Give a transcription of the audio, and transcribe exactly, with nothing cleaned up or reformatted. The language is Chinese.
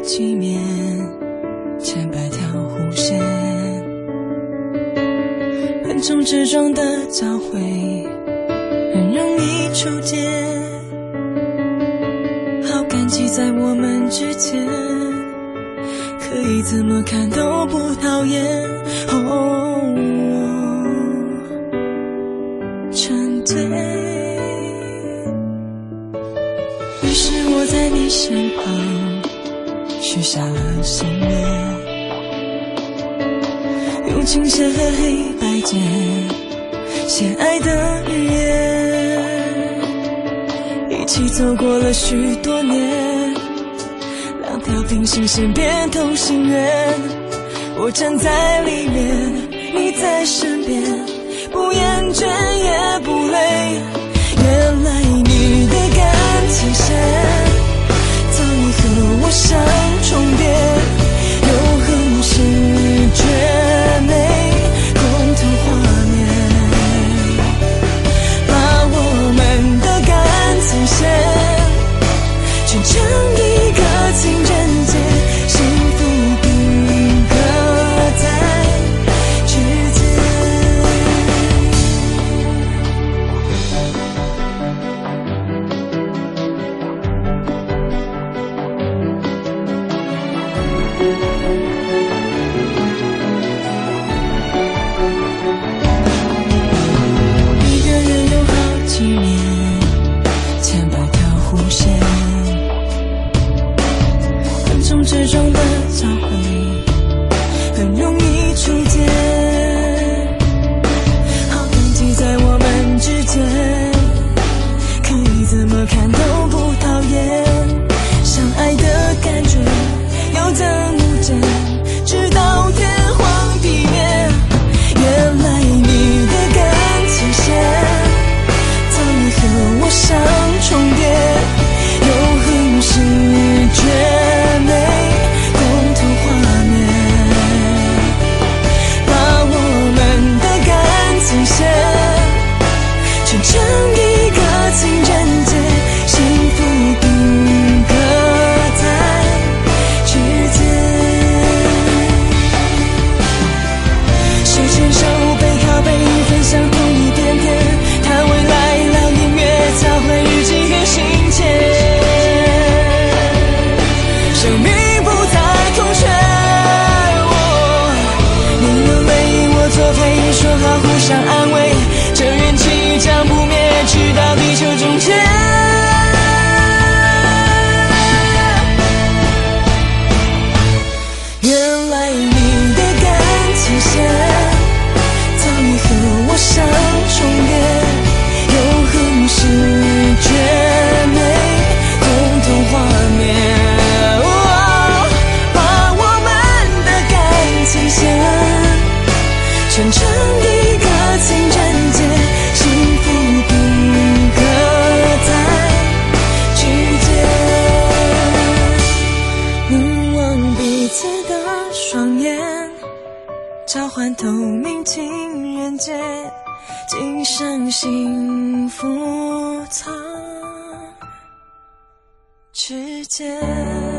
几面，千百条弧线，横冲直撞的交汇很容易触电，好感激在我们之间，可以怎么看都不讨厌。哦，成对。于是我在你身旁许下了心愿，用琴弦和黑白键写爱的语言，一起走过了许多年，两条平行线变同心圆，我站在里面，你在身边，不厌倦也不累。原来你的感情线早已和我相重叠，永恒是绝美共同画面，把我们的感情线串成一个情人节，幸福定格在指尖。一个人有好几面，千百条弧线，横冲直撞的交汇很容易触电，好感激在我们之间，可以怎么看都不讨厌，相爱的感觉有增无减，直到天荒地灭。原来你的感情线早已和我相重叠，永恒是绝美共同画面，把我们的感情线串成一个情人节，幸福定格在指尖。手牵手背靠背分享同一片天，谈未来聊音乐交换日记和信笺，生命不再空缺，你流泪我作陪，说好互相安慰，这缘气将不灭，直到地球终结。原来你的感情线早已和我相重叠，永恒是绝美共同画面，哦，把我们的感情线串成一个情人节，幸福定格在指尖。凝望彼此的双眼，交换透明情人节，今生幸福藏指尖。